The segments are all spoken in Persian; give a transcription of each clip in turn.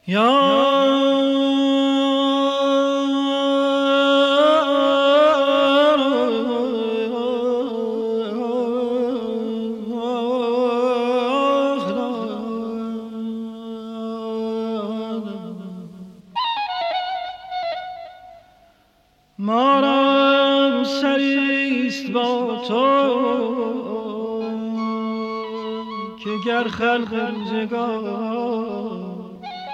ما را سریست با تو که گر خلق روزگار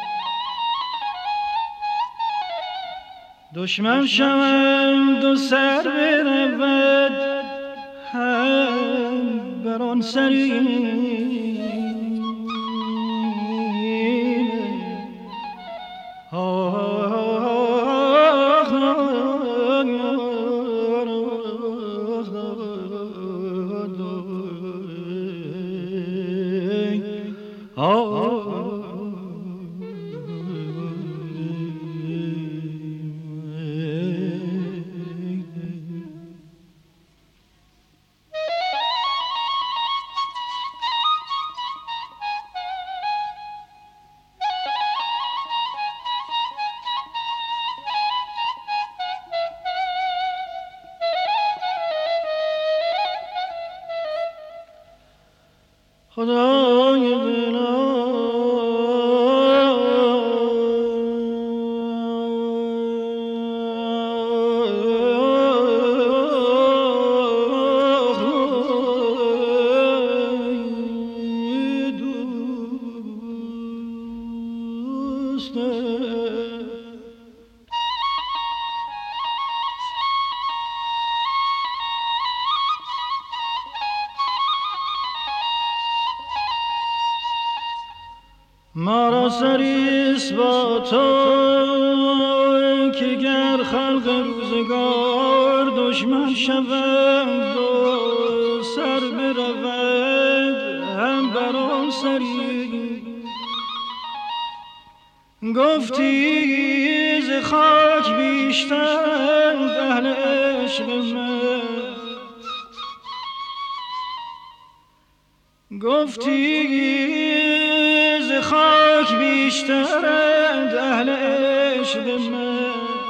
دشمن شوند و سر برود هم بر آن سری خدای دلم ما را سریست با تو که گر خلق روزگار دشمن شوند و سر برود هم بر آن سری گفتی ز خاک بیشتر اهل عشق من گفتی خاک بیشترند اهل عشق من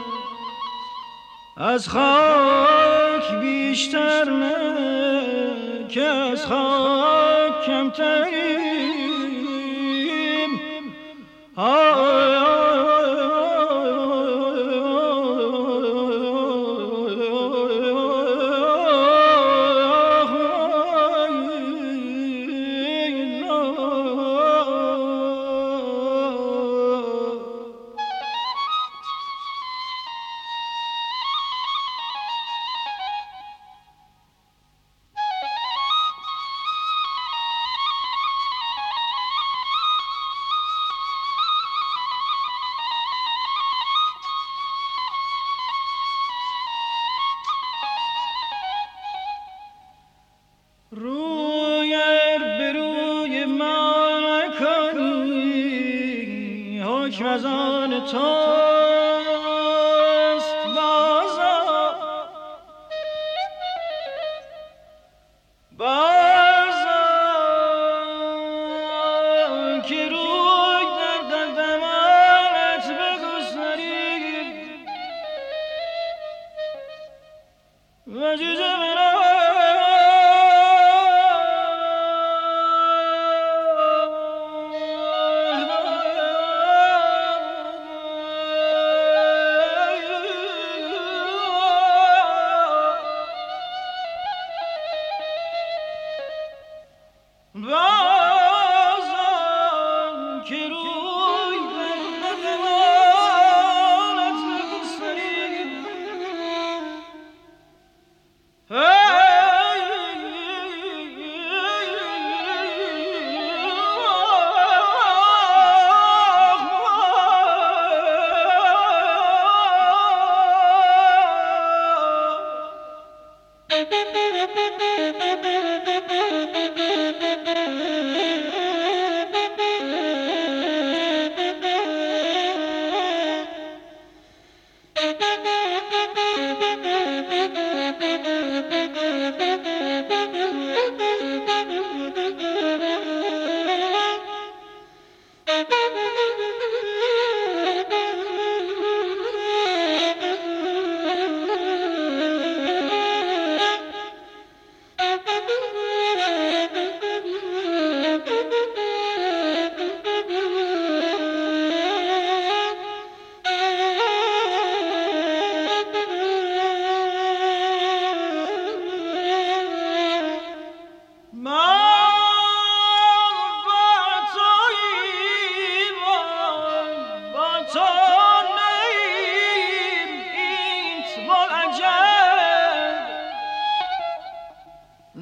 از خاک بیشتر نه که از خاک کمتریم روی به روی ما نکنی حکم از آن توست بازا که روی در دمانت بگذاری و جوجه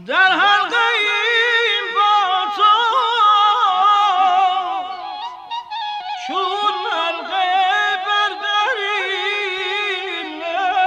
در حلقه این با تو چون حلقه برداریم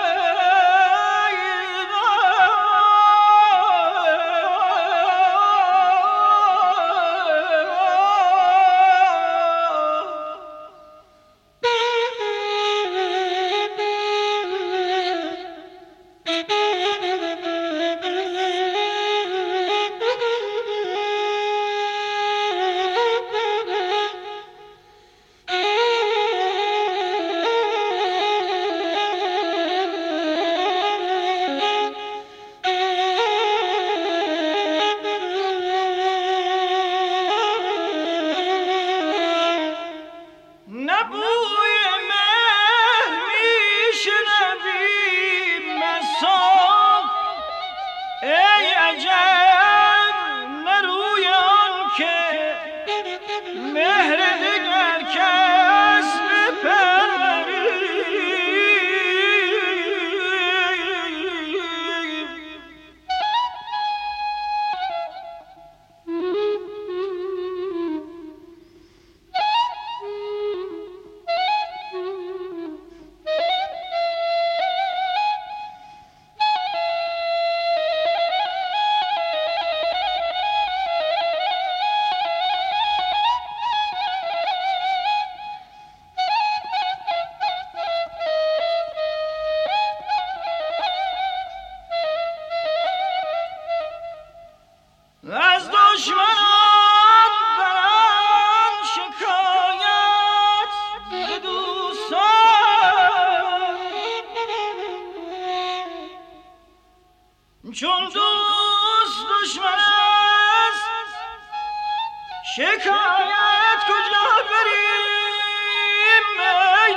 از دشمنان بران شکایت به دوستان چون دوست دشمن است شکایت کجا بریم ای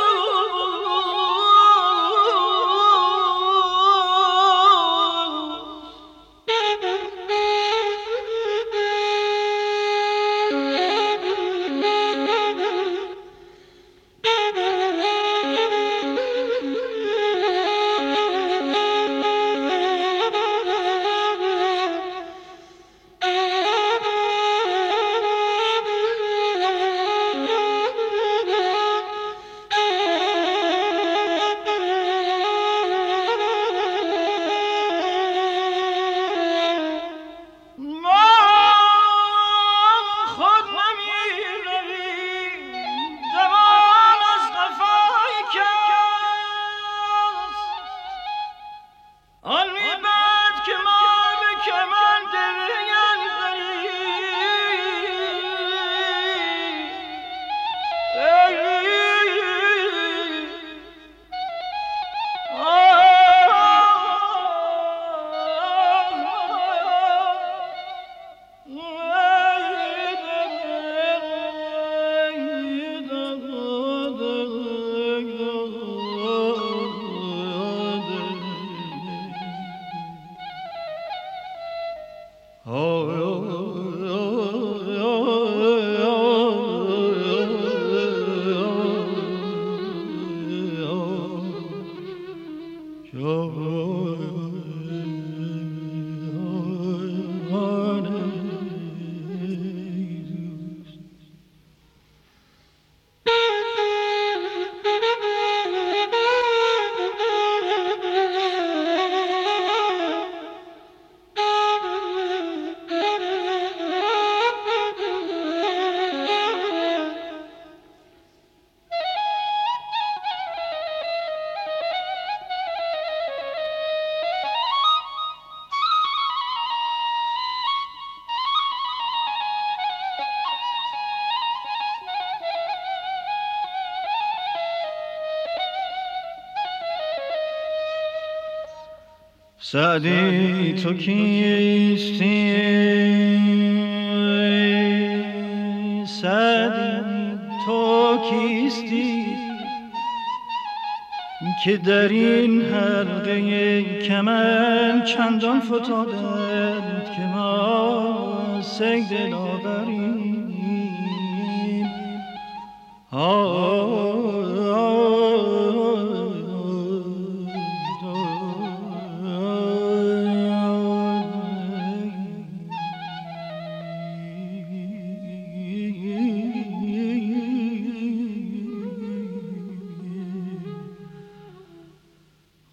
سعدی تو کیستی سعدی تو کیستی که در این حلقه کمن چندان فتادند که ما صید لاغریم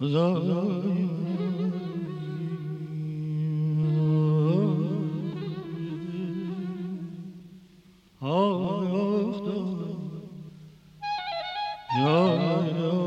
خدای